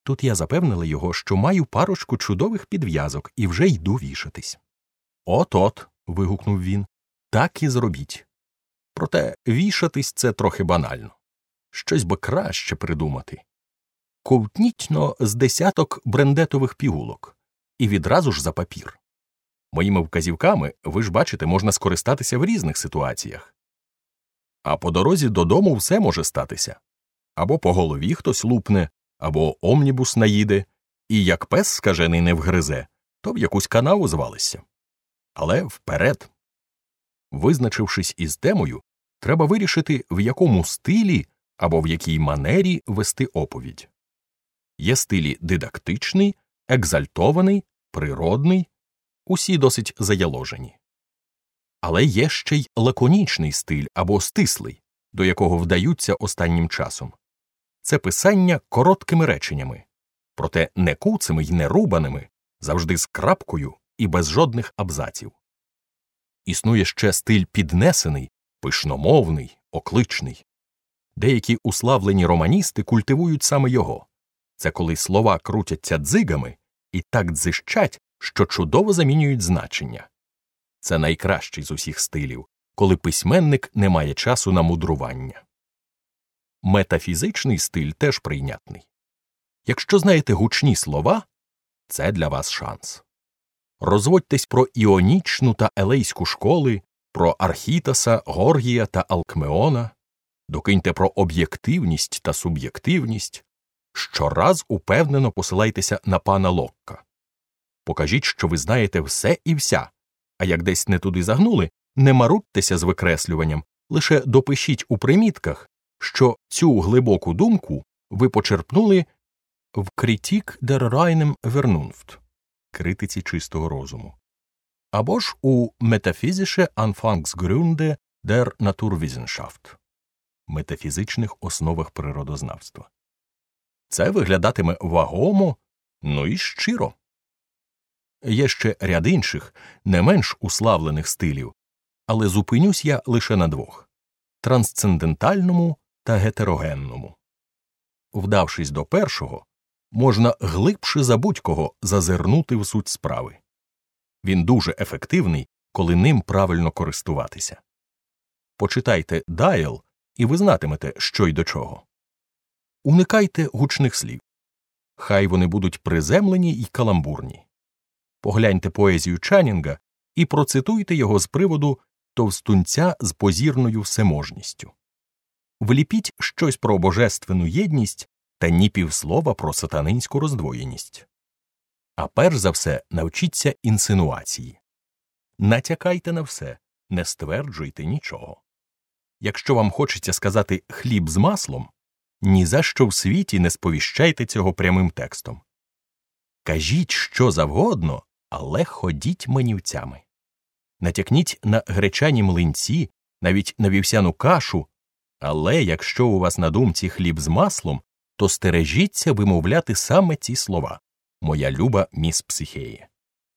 Тут я запевнила його, що маю парочку чудових підв'язок і вже йду вішатись. «От-от», – вигукнув він, – «так і зробіть. Проте вішатись – це трохи банально. Щось би краще придумати. Ковтніть-но з десяток брендетових пігулок. І відразу ж за папір. Моїми вказівками, ви ж бачите, можна скористатися в різних ситуаціях. А по дорозі додому все може статися. Або по голові хтось лупне, або омнібус наїде, і як пес скажений не вгризе, то в якусь канаву звалишся. Але вперед. Визначившись із темою, треба вирішити, в якому стилі або в якій манері вести оповідь. Є стилі дидактичний, екзальтований, природний, усі досить заяложені. Але є ще й лаконічний стиль або стислий, до якого вдаються останнім часом. Це писання короткими реченнями, проте не куцими й не рубаними, завжди з крапкою і без жодних абзаців. Існує ще стиль піднесений, пишномовний, окличний. Деякі уславлені романісти культивують саме його. Це коли слова крутяться дзигами і так дзищать, що чудово замінюють значення. Це найкращий з усіх стилів, коли письменник не має часу на мудрування. Метафізичний стиль теж прийнятний. Якщо знаєте гучні слова, це для вас шанс. Розводьтесь про іонічну та елейську школи, про Архітаса, Горгія та Алкмеона, докиньте про об'єктивність та суб'єктивність, щораз упевнено посилайтеся на пана Локка. Покажіть, що ви знаєте все і вся, а як десь не туди загнули, не марудьтеся з викреслюванням, лише допишіть у примітках, що цю глибоку думку ви почерпнули в «Kritik der reinen Vernunft» – критиці чистого розуму, або ж у «Metaphysische Anfangsgründe der Naturwissenschaft» – метафізичних основах природознавства. Це виглядатиме вагомо, ну і щиро. Є ще ряд інших, не менш уславлених стилів, але зупинюсь я лише на двох – трансцендентальному та гетерогенному. Вдавшись до першого, можна глибше за будь-кого зазирнути в суть справи. Він дуже ефективний, коли ним правильно користуватися. Почитайте Дайл, і ви знатимете, що й до чого. Уникайте гучних слів. Хай вони будуть приземлені й каламбурні. Погляньте поезію Чанінга і процитуйте його з приводу товстунця з позірною всеможністю. Вліпіть щось про божественну єдність та ні півслова про сатанинську роздвоєність. А перш за все навчіться інсинуації. Натякайте на все, не стверджуйте нічого. Якщо вам хочеться сказати «хліб з маслом», ні за що в світі не сповіщайте цього прямим текстом. Кажіть що завгодно, але ходіть манівцями. Натякніть на гречані млинці, навіть на вівсяну кашу, але якщо у вас на думці хліб з маслом, то стережіться вимовляти саме ці слова «Моя люба міс Психеє».